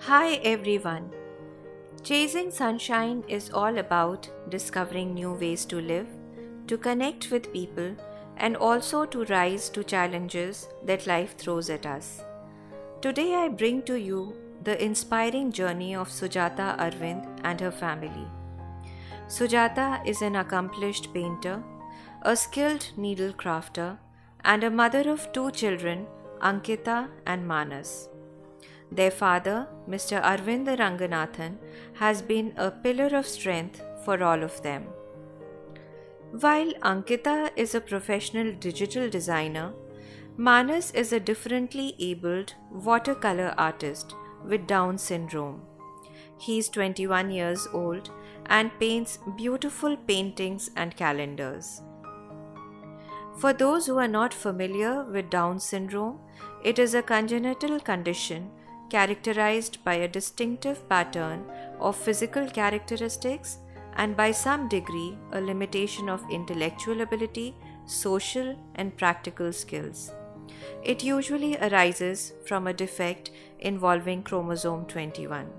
Hi everyone. Chasing Sunshine is all about discovering new ways to live, to connect with people, and also to rise to challenges that life throws at us. Today I bring to you the inspiring journey of Sujata Arvind and her family. Sujata is an accomplished painter, a skilled needle crafter, and a mother of two children, Ankita and Manas. Their father, Mr. Arvind Ranganathan, has been a pillar of strength for all of them. While Ankita is a professional digital designer, Manas is a differently abled watercolor artist with Down syndrome. He is 21 years old and paints beautiful paintings and calendars. For those who are not familiar with Down syndrome, it is a congenital condition characterized by a distinctive pattern of physical characteristics and by some degree a limitation of intellectual ability, social, and practical skills. It usually arises from a defect involving chromosome 21.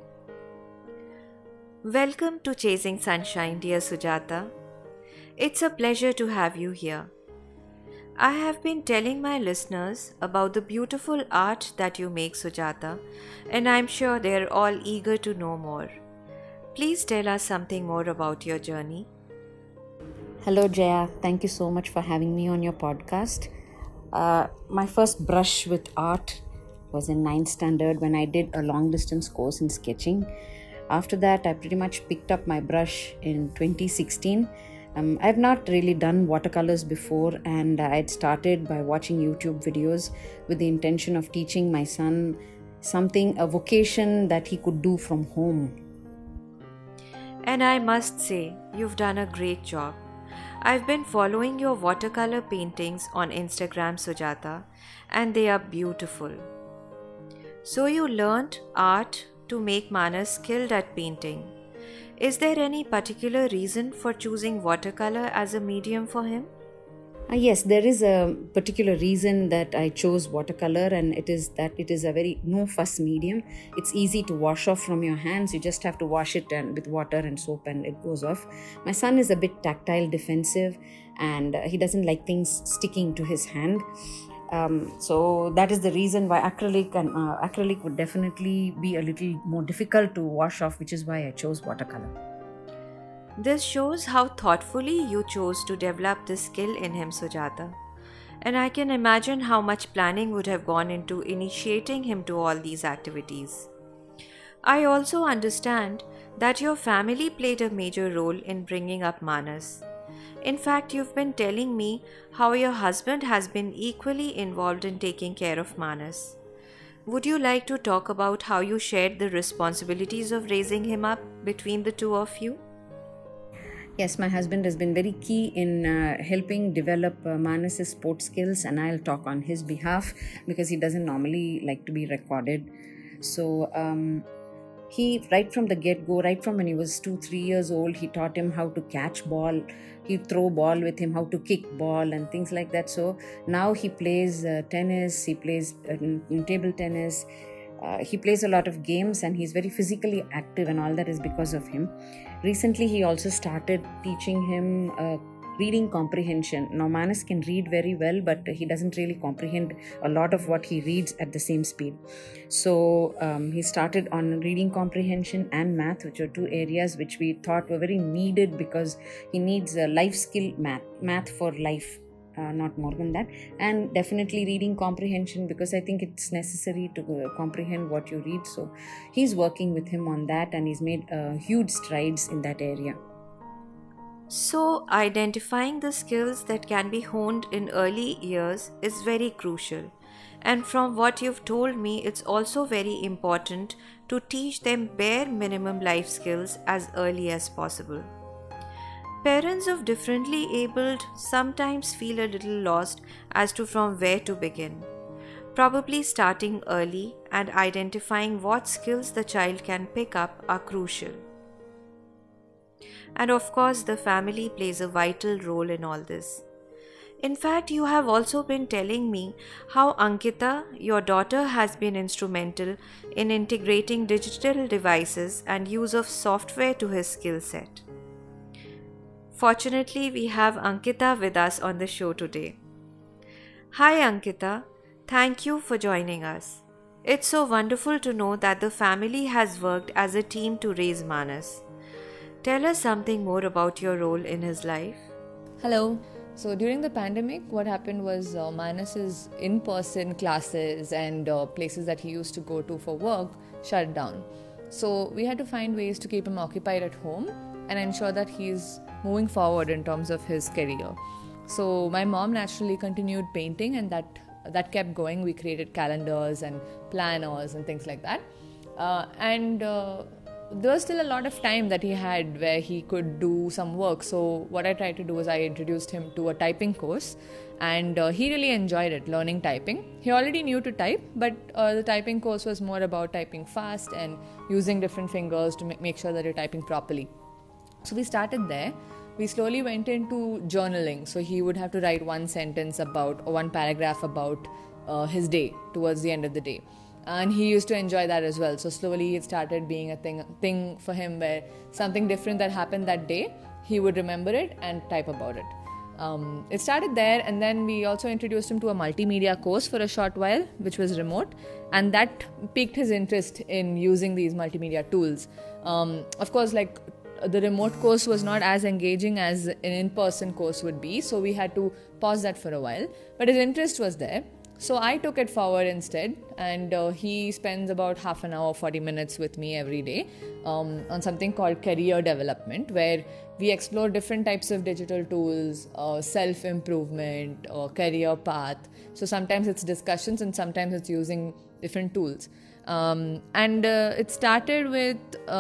Welcome to Chasing Sunshine, dear Sujata. It's a pleasure to have you here. I have been telling my listeners about the beautiful art that you make, Sujata, and I'm sure they're all eager to know more. Please tell us something more about your journey. Hello, Jaya. Thank you so much for having me on your podcast. My first brush with art was in ninth standard when I did a long distance course in sketching. After that, I pretty much picked up my brush in 2016. I've not really done watercolors before, and I had started by watching YouTube videos with the intention of teaching my son a vocation that he could do from home. And I must say, you've done a great job. I've been following your watercolor paintings on Instagram, Sujata, and they are beautiful. So you learnt art to make Manas skilled at painting. Is there any particular reason for choosing watercolor as a medium for him? Yes, there is a particular reason that I chose watercolor, and it is that it is a very no fuss medium. It's easy to wash off from your hands. You just have to wash it and with water and soap, and it goes off. My son is a bit tactile defensive, and he doesn't like things sticking to his hand. So that is the reason why acrylic would definitely be a little more difficult to wash off, which is why I chose watercolor. This shows how thoughtfully you chose to develop this skill in him, Sujata. And I can imagine how much planning would have gone into initiating him to all these activities. I also understand that your family played a major role in bringing up Manas. In fact, you've been telling me how your husband has been equally involved in taking care of Manas. Would you like to talk about how you shared the responsibilities of raising him up between the two of you? Yes, my husband has been very key in helping develop Manas's sports skills, and I'll talk on his behalf because he doesn't normally like to be recorded. So, he, right from the get-go, right from when he was 2-3 years old, he taught him how to catch ball, he'd throw ball with him, how to kick ball and things like that. So now he plays tennis, he plays table tennis, he plays a lot of games, and he's very physically active, and all that is because of him. Recently he also started teaching him reading comprehension. Now Manas can read very well, but he doesn't really comprehend a lot of what he reads at the same speed. So he started on reading comprehension and math, which are two areas which we thought were very needed because he needs a life skill math for life. Not more than that, and definitely reading comprehension because I think it's necessary to comprehend what you read. So he's working with him on that, and he's made huge strides in that area. So, identifying the skills that can be honed in early years is very crucial. And from what you've told me, it's also very important to teach them bare minimum life skills as early as possible. Parents of differently abled sometimes feel a little lost as to from where to begin. Probably starting early and identifying what skills the child can pick up are crucial. And of course, the family plays a vital role in all this. In fact, you have also been telling me how Ankita, your daughter, has been instrumental in integrating digital devices and use of software to his skill set. Fortunately, we have Ankita with us on the show today. Hi, Ankita. Thank you for joining us. It's so wonderful to know that the family has worked as a team to raise Manas. Tell us something more about your role in his life. Hello. So during the pandemic, what happened was Manas's in-person classes and places that he used to go to for work shut down. So we had to find ways to keep him occupied at home and ensure that he's moving forward in terms of his career. So my mom naturally continued painting, and that kept going. We created calendars and planners and things like that. And there was still a lot of time that he had where he could do some work. So what I tried to do was I introduced him to a typing course, and he really enjoyed it, learning typing. He already knew to type, but the typing course was more about typing fast and using different fingers to make sure that you're typing properly. So we started there. We slowly went into journaling. So he would have to write one sentence about, or one paragraph about his day towards the end of the day. And he used to enjoy that as well. So slowly it started being a thing for him where something different that happened that day, he would remember it and type about it. It started there, and then we also introduced him to a multimedia course for a short while, which was remote, and that piqued his interest in using these multimedia tools. Of course, like, the remote course was not as engaging as an in-person course would be, so we had to pause that for a while, but his interest was there. So I took it forward instead, and he spends about half an hour, 40 minutes with me every day on something called career development, where we explore different types of digital tools, self-improvement, career path. So sometimes it's discussions and sometimes it's using different tools. And it started with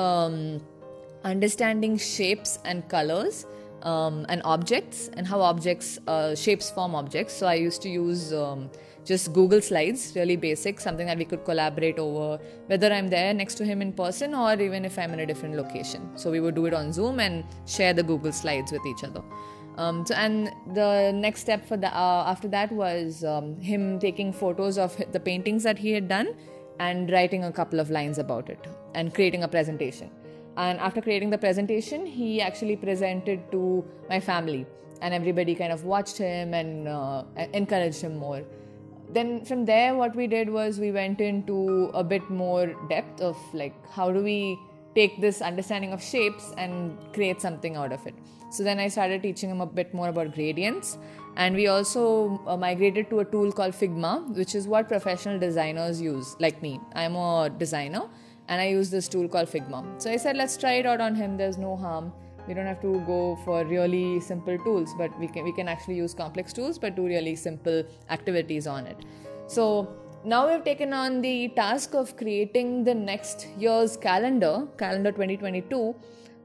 understanding shapes and colors and objects, and how objects, shapes form objects. So I used to use just Google Slides, really basic, something that we could collaborate over, whether I'm there next to him in person or even if I'm in a different location. So we would do it on Zoom and share the Google Slides with each other. And the next step for after that was him taking photos of the paintings that he had done and writing a couple of lines about it and creating a presentation. And after creating the presentation, he actually presented to my family, and everybody kind of watched him and encouraged him more. Then from there, what we did was we went into a bit more depth of, like, how do we take this understanding of shapes and create something out of it. So then I started teaching him a bit more about gradients, and we also migrated to a tool called Figma, which is what professional designers use, like me. I'm a designer, and I use this tool called Figma. So I said, let's try it out on him. There's no harm. We don't have to go for really simple tools, but we can actually use complex tools, but do really simple activities on it. So now we've taken on the task of creating the next year's calendar 2022,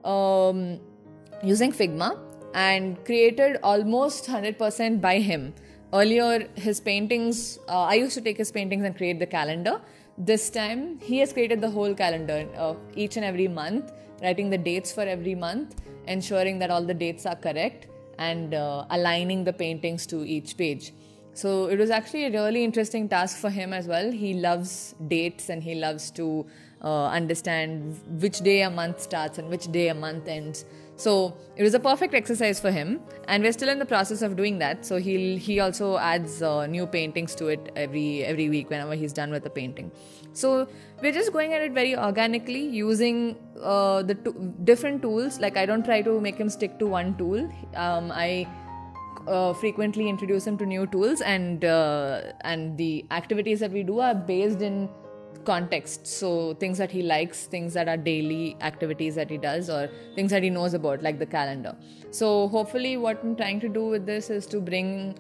using Figma, and created almost 100% by him. Earlier, his paintings, I used to take his paintings and create the calendar. This time, he has created the whole calendar, each and every month, writing the dates for every month, ensuring that all the dates are correct, and aligning the paintings to each page. So it was actually a really interesting task for him as well. He loves dates, and he loves to understand which day a month starts and which day a month ends. So it was a perfect exercise for him, and we're still in the process of doing that. So he also adds new paintings to it every week whenever he's done with the painting. So we're just going at it very organically, using the different tools. Like, I don't try to make him stick to one tool. I frequently introduce him to new tools, and the activities that we do are based in context. So things that he likes, things that are daily activities that he does, or things that he knows about, like the calendar. So hopefully what I'm trying to do with this is to bring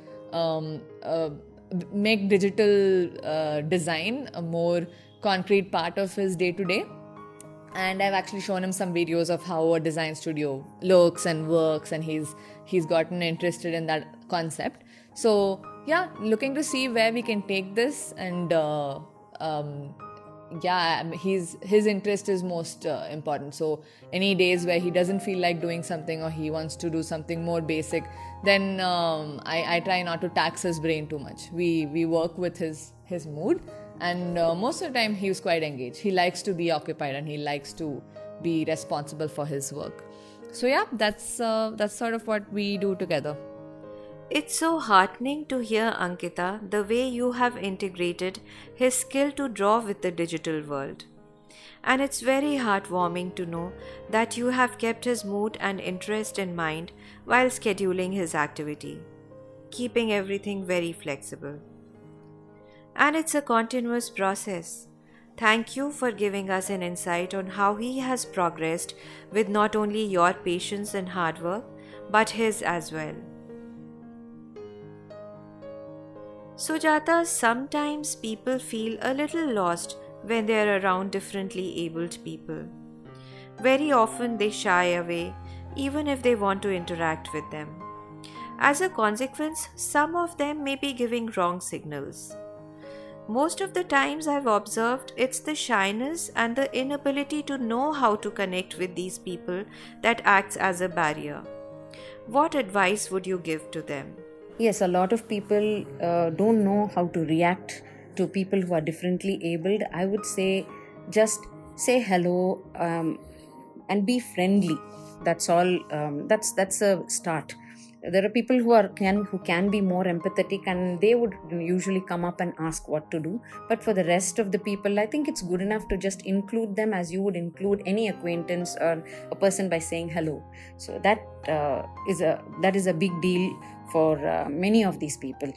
make digital design a more concrete part of his day-to-day. And I've actually shown him some videos of how a design studio looks and works, and he's gotten interested in that concept. So yeah, looking to see where we can take this, and his interest is most important. So any days where he doesn't feel like doing something or he wants to do something more basic, then I try not to tax his brain too much. We work with his mood, and most of the time he was quite engaged. He likes to be occupied and he likes to be responsible for his work. So yeah, that's sort of what we do together. It's so heartening to hear, Ankita, the way you have integrated his skill to draw with the digital world. And it's very heartwarming to know that you have kept his mood and interest in mind while scheduling his activity, keeping everything very flexible. And it's a continuous process. Thank you for giving us an insight on how he has progressed with not only your patience and hard work, but his as well. Sujata, sometimes people feel a little lost when they are around differently abled people. Very often they shy away even if they want to interact with them. As a consequence, some of them may be giving wrong signals. Most of the times I've observed it's the shyness and the inability to know how to connect with these people that acts as a barrier. What advice would you give to them? Yes, a lot of people don't know how to react to people who are differently abled. I would say just say hello and be friendly. That's all. That's a start. There are people who can be more empathetic, and they would usually come up and ask what to do. But for the rest of the people, I think it's good enough to just include them as you would include any acquaintance or a person by saying hello. So that is a big deal for many of these people.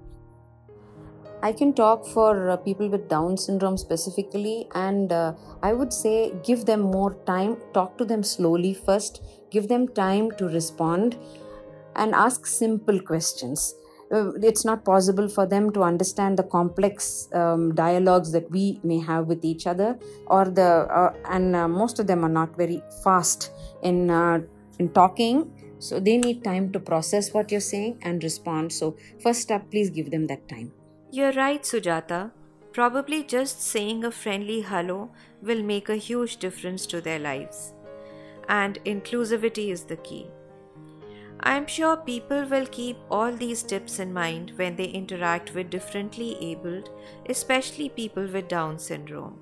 I can talk for people with Down syndrome specifically, and I would say give them more time, talk to them slowly first, give them time to respond, and ask simple questions. It's not possible for them to understand the complex dialogues that we may have with each other, and most of them are not very fast in talking. So they need time to process what you're saying and respond. So first up, please give them that time. You're right, Sujata. Probably just saying a friendly hello will make a huge difference to their lives. And inclusivity is the key. I'm sure people will keep all these tips in mind when they interact with differently abled, especially people with Down syndrome.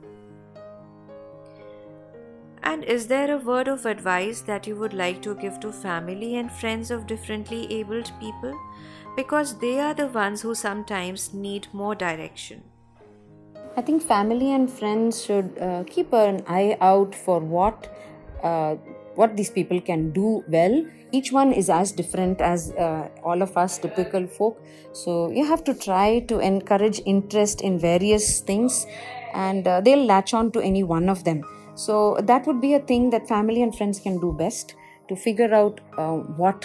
And is there a word of advice that you would like to give to family and friends of differently abled people? Because they are the ones who sometimes need more direction. I think family and friends should keep an eye out for what these people can do well. Each one is as different as all of us typical folk. So you have to try to encourage interest in various things, and they'll latch on to any one of them. So that would be a thing that family and friends can do best, to figure out what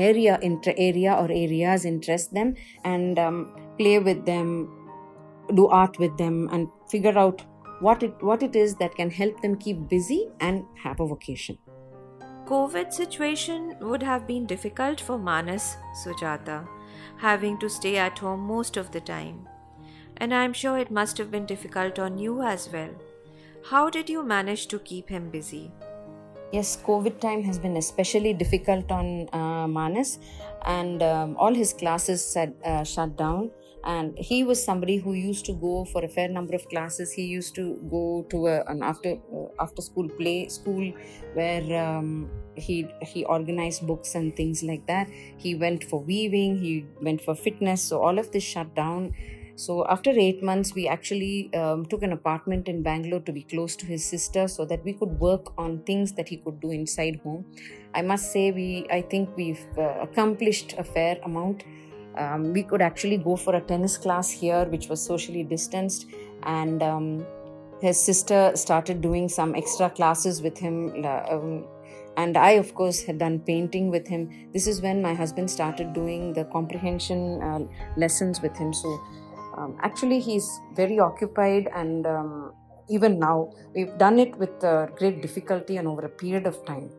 areas interest them, and play with them, do art with them, and figure out what it is that can help them keep busy and have a vocation. COVID situation would have been difficult for Manas, Sujata, having to stay at home most of the time. And I'm sure it must have been difficult on you as well. How did you manage to keep him busy? Yes, COVID time has been especially difficult on Manas, and all his classes had shut down. And he was somebody who used to go for a fair number of classes. He used to go to an after school play school where he organized books and things like that. He went for weaving, he went for fitness. So all of this shut down. So after 8 months, we actually took an apartment in Bangalore to be close to his sister, so that we could work on things that he could do inside home. I must say, I think we've accomplished a fair amount. We could actually go for a tennis class here, which was socially distanced, and his sister started doing some extra classes with him. And I, of course, had done painting with him. This is when my husband started doing the comprehension lessons with him. So actually, he's very occupied, and even now, we've done it with great difficulty and over a period of time.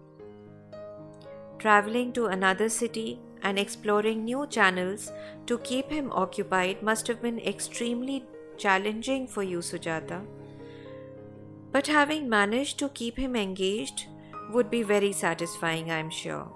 Traveling to another city and exploring new channels to keep him occupied must have been extremely challenging for you, Sujata. But having managed to keep him engaged would be very satisfying, I'm sure.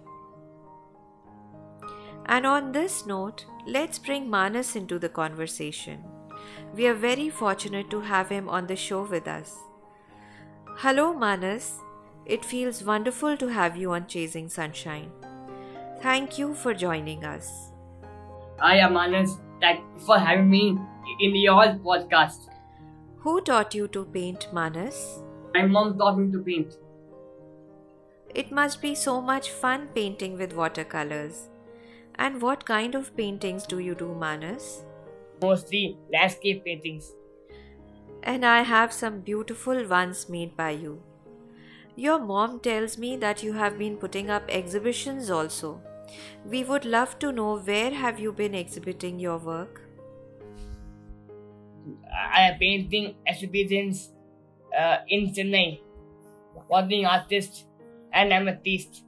And on this note, let's bring Manas into the conversation. We are very fortunate to have him on the show with us. Hello, Manas. It feels wonderful to have you on Chasing Sunshine. Thank you for joining us. Hi, Manas. Thank you for having me in your podcast. Who taught you to paint, Manas? My mom taught me to paint. It must be so much fun painting with watercolors. And what kind of paintings do you do, Manas? Mostly landscape paintings. And I have some beautiful ones made by you. Your mom tells me that you have been putting up exhibitions also. We would love to know, where have you been exhibiting your work? I am painting exhibitions in Chennai. Wandering artist and amethyst.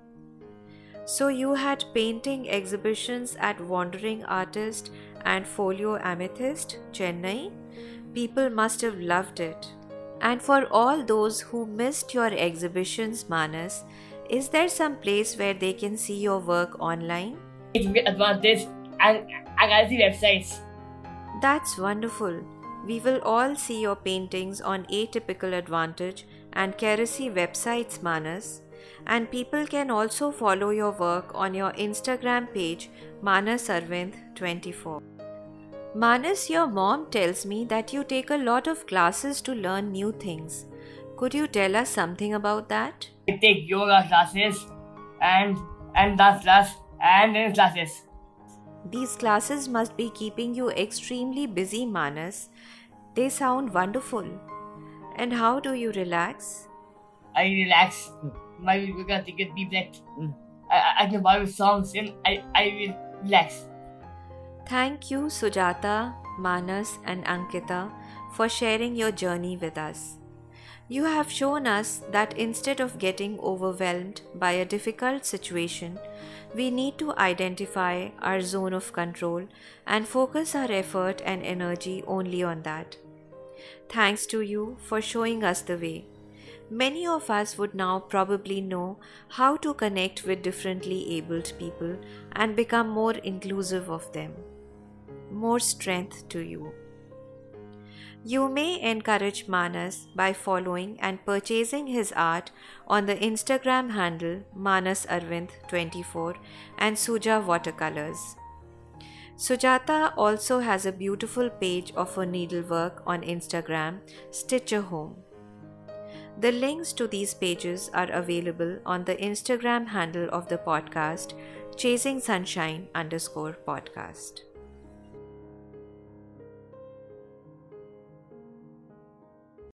So you had painting exhibitions at Wandering Artist and Folio Amethyst, Chennai? People must have loved it. And for all those who missed your exhibitions, Manas, is there some place where they can see your work online? It's a advantage and I can see websites. That's wonderful. We will all see your paintings on Atypical Advantage and Kerasi websites, Manas. And people can also follow your work on your Instagram page, Manas Arvind 24. Manas, your mom tells me that you take a lot of classes to learn new things. Could you tell us something about that? I take yoga classes and dance class and dance classes. These classes must be keeping you extremely busy, Manas. They sound wonderful. And how do you relax? I relax. My yoga take a deep breath. I can borrow songs and I will relax. Thank you, Sujata, Manas, and Ankita, for sharing your journey with us. You have shown us that instead of getting overwhelmed by a difficult situation, we need to identify our zone of control and focus our effort and energy only on that. Thanks to you for showing us the way. Many of us would now probably know how to connect with differently abled people and become more inclusive of them. More strength to you. You may encourage Manas by following and purchasing his art on the Instagram handle Manas Arvind 24 and Suja Watercolors. Sujata also has a beautiful page of her needlework on Instagram, Stitcher Home. The links to these pages are available on the Instagram handle of the podcast, Chasing Sunshine _podcast.